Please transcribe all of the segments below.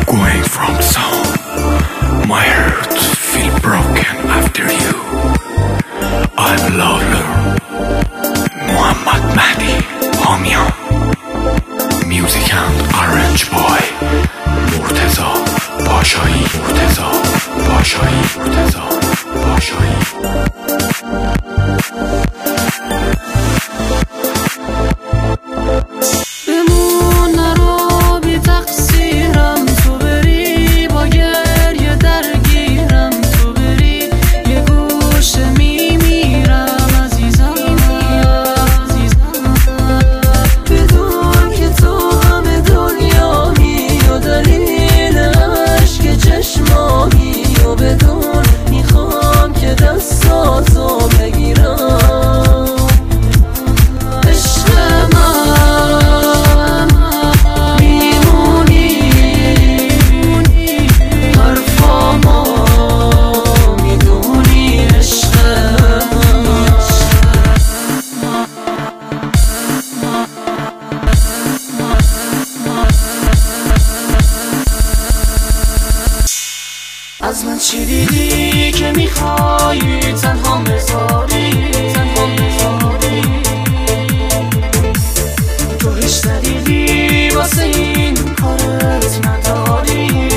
going from sound. My heart feel broken after you. I'm Lawler Muhammad Mahdi Hamian. Music and arrange by Murtaza Bashai. Murtaza Bashai. Murtaza Bashai. از من چی دیدی که میخوایی تنها بذاری تو هیچ دلیلی واسه این کارت نداری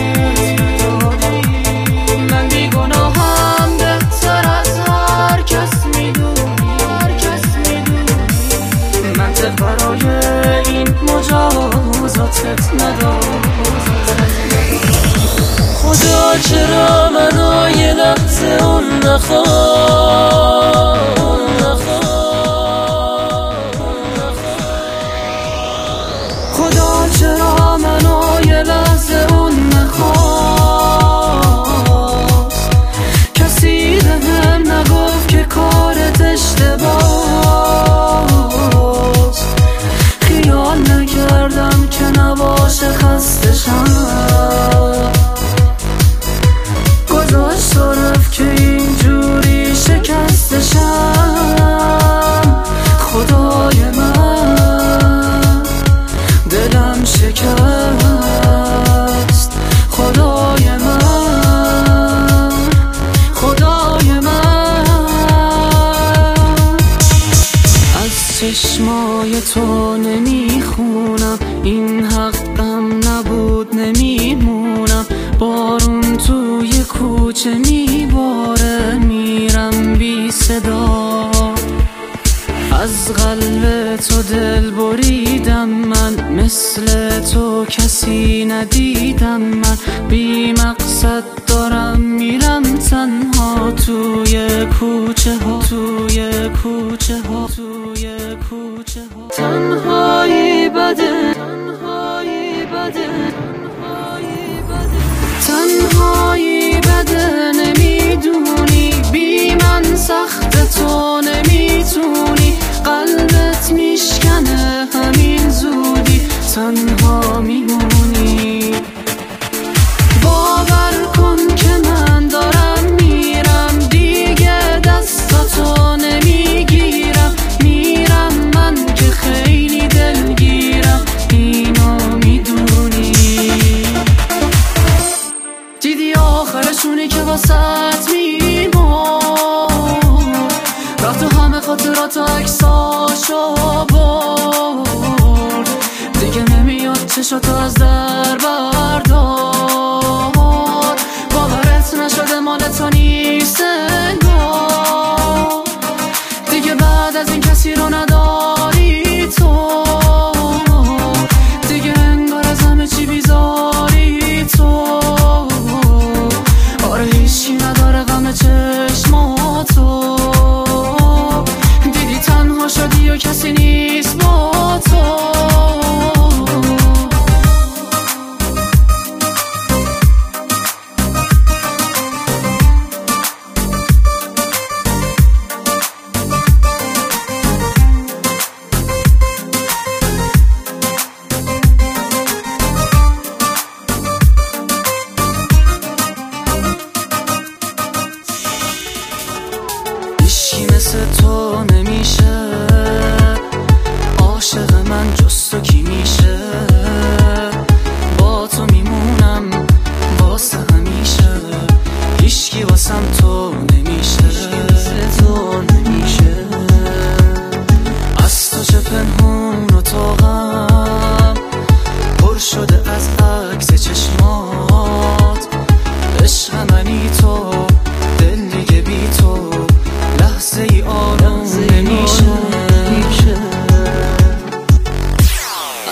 من بیگناهم بهتر از هر کس میدونی منطق برای این مجازاتت نداری خدا چرا منو یه لحظه اون نخواد خدا چرا منو یه لحظه اون نخواد کسی بهم نگفت که کارت اشتباهست خیال نکردم که نباشه خسته شم صرف که اینجوری شکستشم خدای من دلم شکست خدای من از چشمای تو نمیخونم این حقم نبود نمیمونم بارون توی کوچه میباره میرم بی صدا از قلب تو دل بریدم من مثل تو کسی ندیدم من بی مقصد دارم میرم تنها توی کوچه ها تنهایی بده تنهایی بده نمیدونی بی من سخت تو نمیتونی قلبت میشکنه همین زودی تنها میمونی باور کن که من دارم میرم دیگه دستاتو نمیگیرم میرم من که خیلی دلگیرم اینو میدونی دیدی آخرشونی که واسط میمون رفت و همه خاطرات عکساشو برد دیگه نمیاد چشاتو از در بردار باورت نشده مال تو نیست انگار دیگه بعد از این کسی رو نداری تو دیگه انگار از همه چی بیزاری تو هیچی نداره غم چشماتو دیدی تنها شدی و کسی نیست با تو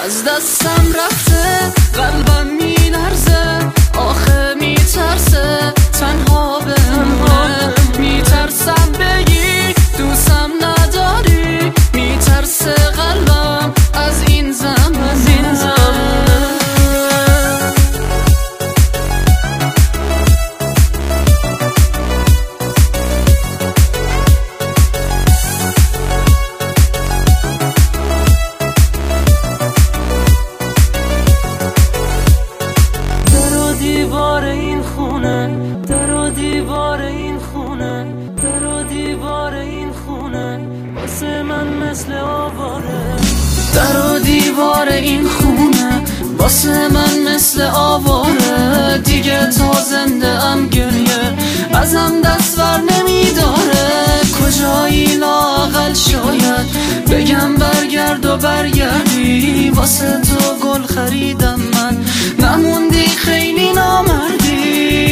از دستم رفته، قلبم میلرزه، آخه میترسه تنها بمونه. میترسم بگی دوستم نداری، میترسه قلبم از این زمانه. دیوار این خونه، در و دیوار این خونه، در و دیوار این خونه واسه من مثل آواره. در و دیوار این خونه واسه من مثل آواره. دیگه تا زنده ام گریه ازم دست بر نمیداره. کجایی لااقل شاید بگم برگرد و برگردی. واسه تو گل خریدم من، نموندی خیلی نامردی.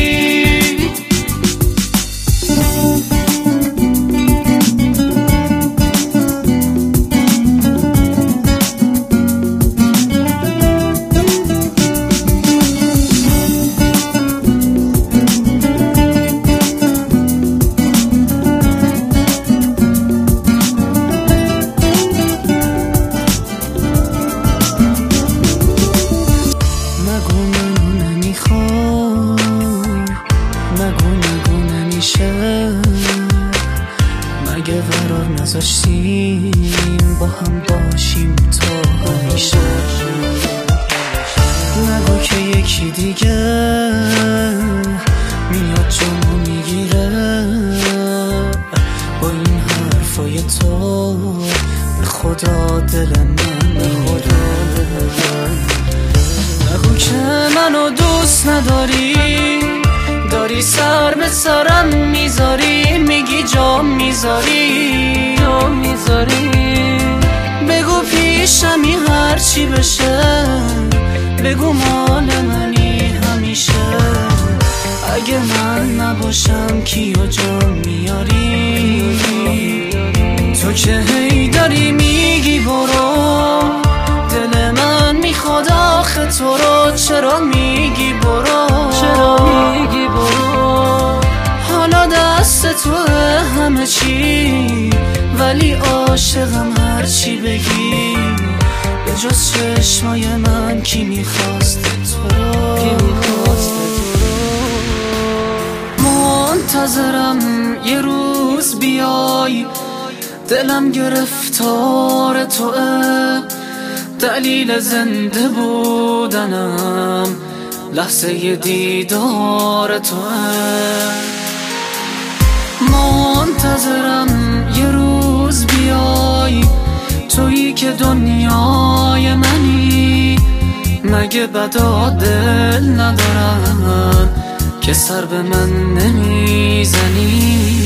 نگو نمیشه، مگه قرار نذاشتیم با هم باشیم تا همیشه. نگو که یکی دیگه میاد جلو میگیره با این حرفای تو. به خدا دل من میگیره. نگو که منو دوست نداری، داری سر به سرم میذاری، میگی جام میذاری، جام میذاری. بگو پیشمی هرچی بشه، بگو مال منی همیشه. اگه من نباشم کیو جام میاری؟ تو که هی داری میگی برو، دل من میخواد آخه تو رو. چرا میگی برو؟ چرا میگی برو؟ حالا دست توه همه چی، ولی عاشقم هرچی بگی. به جز چشمای من کی میخواست تو رو؟ منتظرم یه روز بیای، دلم گرفتار توه. دلیل زنده بودنم لحظه دیدار توه. منتظرم یه روز بیای، تویی که دنیای منی. مگه بدا دل ندارن که سر به من نمیزنی؟